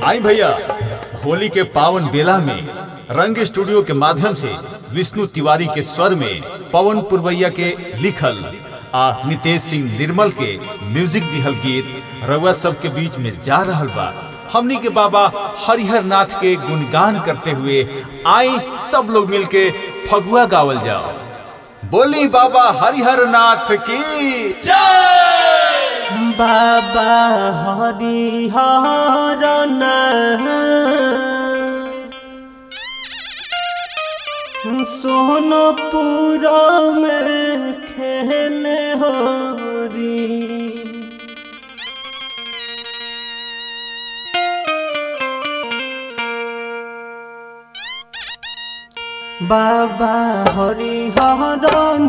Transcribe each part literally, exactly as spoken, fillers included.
आई भैया, होली के पावन बेला में रंग स्टूडियो के माध्यम से विष्णु तिवारी के स्वर में पवन पुरवैया के लिखल आ नितेश सिंह निर्मल के म्यूजिक दिहल गीत रउआ सब के बीच में जा रहल बा। हमनी के बाबा हरिहर नाथ के गुणगान करते हुए आई सब लोग मिलके फगुआ गावल जाओ। बोली बाबा हरिहर नाथ की जय। बाबा हरिहर सोनपुर में खेले होरी, बाबा हरिहर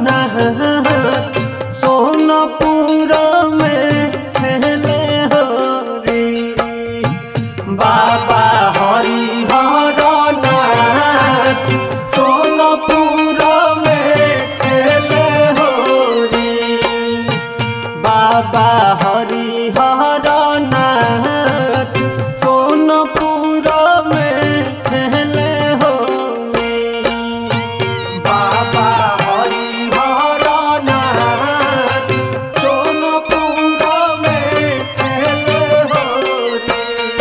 सोनपुर में खेले होरी, बाबा हरिहर सोनपुर में खेले होरी, बाबा हरिहर सोनपुर में खेले होरी, बाबा हरिहर सोनपुर में खेले होरी,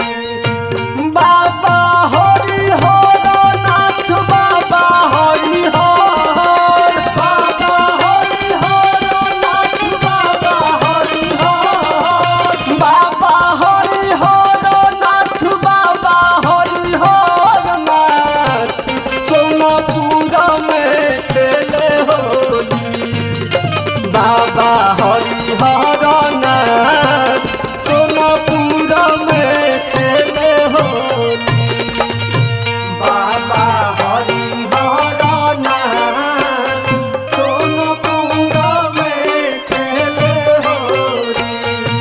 बाबा हरिहर नाथ बाबा हरिहर, बाबा हरिहर नाथ बाबा हरिहर, बाबा हरिहर नाथ बाबा हरिहर नाथ सोनपुर में खेले होली, बाबा हरिहर नाथ सोनपुर में खेले होली, बाबा हरिहर नाथ सोनपुर में खेले होली,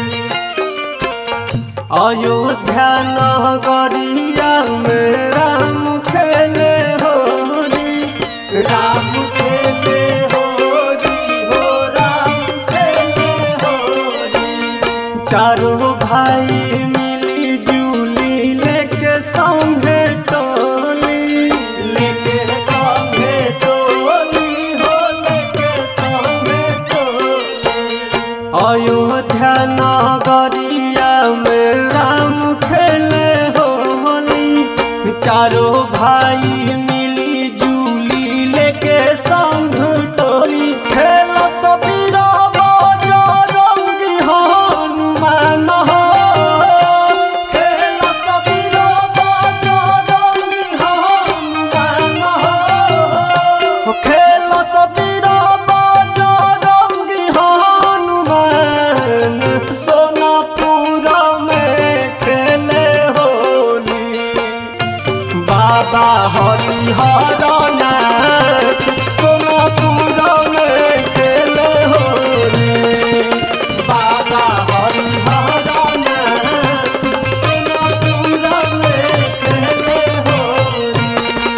अयोध्या नगरिया में राम खेले होली, राम खेले होली हो राम खेले होली, चारों भाई मिली जुली लेके संगे टोली, लेके संगे टोली हो लेके संगे टोली, अयोध्या नगरिया में राम खेले होली, चारों भाई मिली जुली लेके संग टोली, खेल सबीरा बाजा रंगी हनुमान हो, खेल सबीरा बाजा रंगी हनुमान हो, खेल सबीरा बाजा रंगी हनुमान सोनपुर में खेले होली, बाबा हरिहर नाथ सोनपुर में खेले होली, बाबा हरिहर नाथ सोनपुर में खेले होली,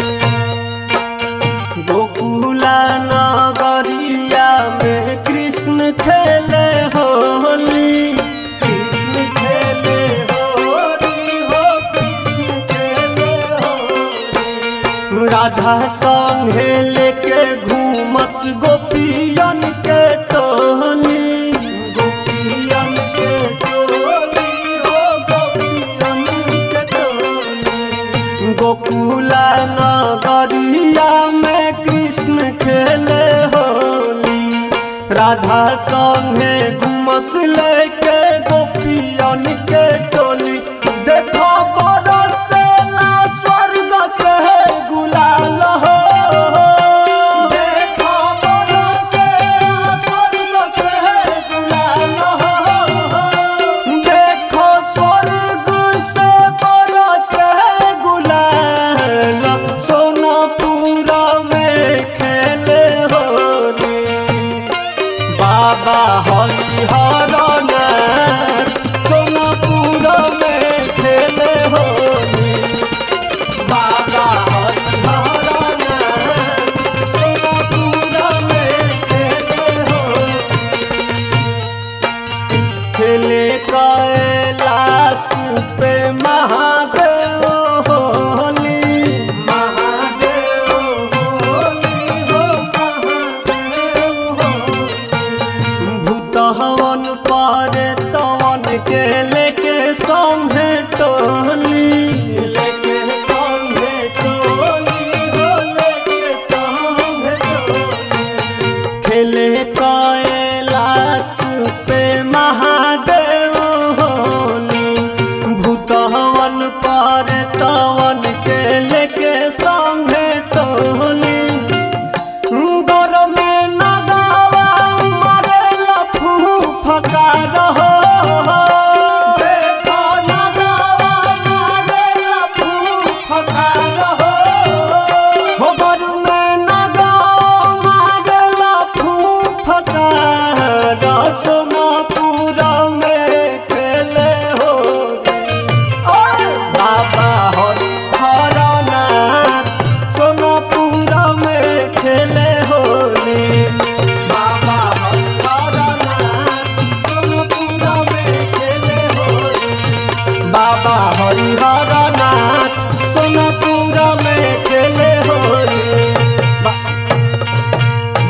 गोकुला नगरिया में कृष्ण खेले होली, कृष्ण खेले होली हो कृष्ण खेले होली, राधा संगे लेके घूमस गोपियन के टोली, गोपियन के टोली हो गोपियन के टोली, गोकुला नगरिया में कृष्ण खेले होली, राधा संगे घूमस लेके गोपियन के टोली, देखो बरसेला स्वर्ग से गुलाल हो, देखो बरसेला स्वर्ग से गुलाल हो, देखो स्वर्ग से बरसे गुलाल सोनपुर में खेले होली, बाबा हरिहर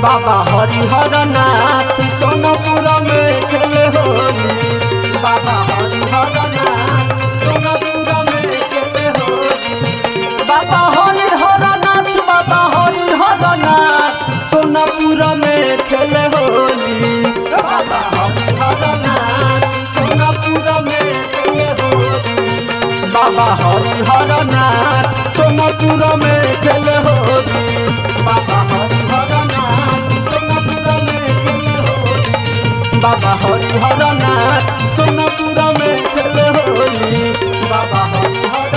बाबा हरिहर नाथ सोनपुर में खेले होली बाबा हरिहर नाथ सोनपुर में खेले होली बाबा हरिहर नाथ बाबा हरिहर नाथ सोनपुर में खेले होली बाबा हरिहर नाथ सोनपुर में खेले होली बाबा हरिहर नाथ सोनपुर में खेले होली बाबा हरिहर नाथ सोनपुर में खेले होली बाबा हरिहर नाथ सोनपुर में खेले होली बाबा हरिहर